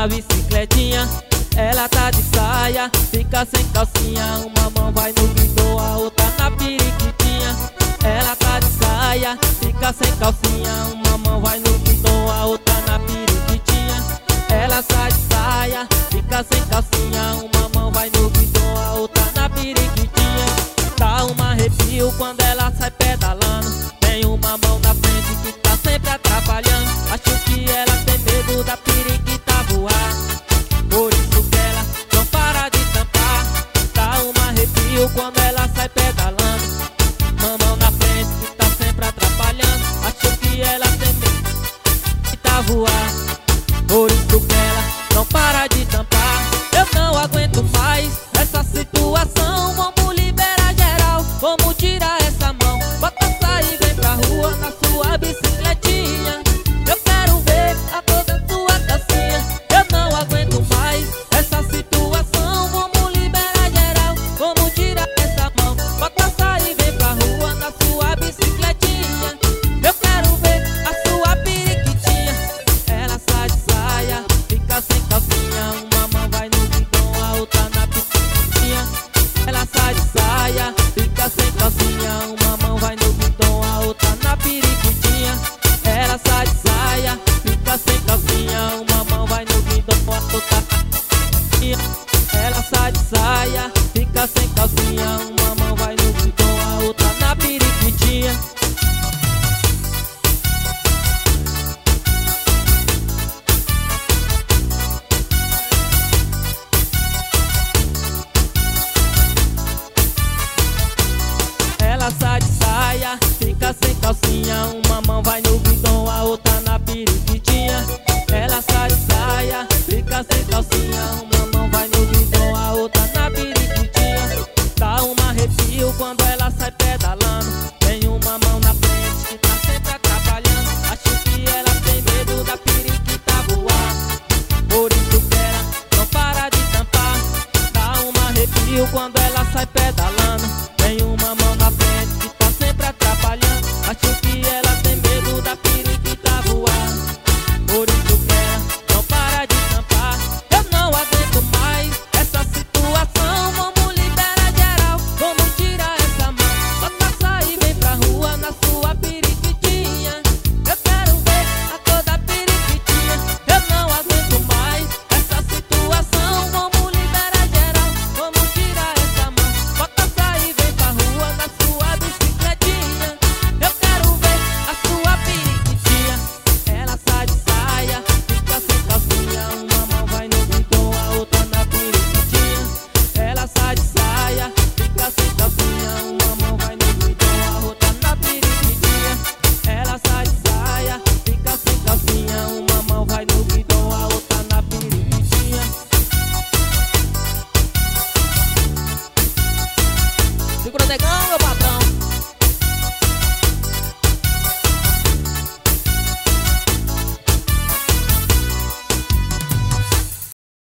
sua bicicletinha. Ela tá de saia, fica sem calcinha. Uma mão vai no guidão, a outra na periquitinha. Ela tá de saia, fica sem calcinha. Uma mão vai no guidão, a outra na periquitinha. Ela sai de saia, fica sem calcinha. Uma mão vai no guidão, a outra na periquitinha. Dá um arrepio quando ela sai pedalando. Tem uma mão na frente que tá sempre atrapalhando. Acho que ela tem medo da periquita voar, por isso que ela não para de tampar. Dá um arrepio quando ela sai pedalando. Uma mão na frente que tá sempre atrapalhando. Acho que ela tem medo da periquita voar, por isso que ela não para de tampar. Eu não aguento mais essa situação. Vamos liberar geral, vamos tirar essa mão. Bota sair, vem pra rua na sua bicicletinha. Eu quero ver a toda sua calcinha. Eu não aguento mais essa situação. Vamos liberar geral, vamos tirar essa mão. Bota sair, vem pra rua na sua bicicletinha. Eu quero ver a sua periquitinha. Ela sai de saia, fica sem calcinha. Uma mão vai no guidão, a outra na periquitinha. Ela sai de saia, fica sem calcinha. Uma mão vai no guidão, a outra na periquitinha. Ela sai de saia, fica sem calcinha. Uma mão vai no guidão, a outra na periquitinha. Ela sai de saia, fica sem calcinha. Uma mão vai no guidão, a outra na periquitinha. Ela sai de saia, fica sem calcinha. Uma mão vai no guidão, a outra na periquitinha. Ela sai de saia, fica sem calcinha. Uma mão vai no guidão, a outra na periquitinha. Dá um arrepio quando ela sai pedalando.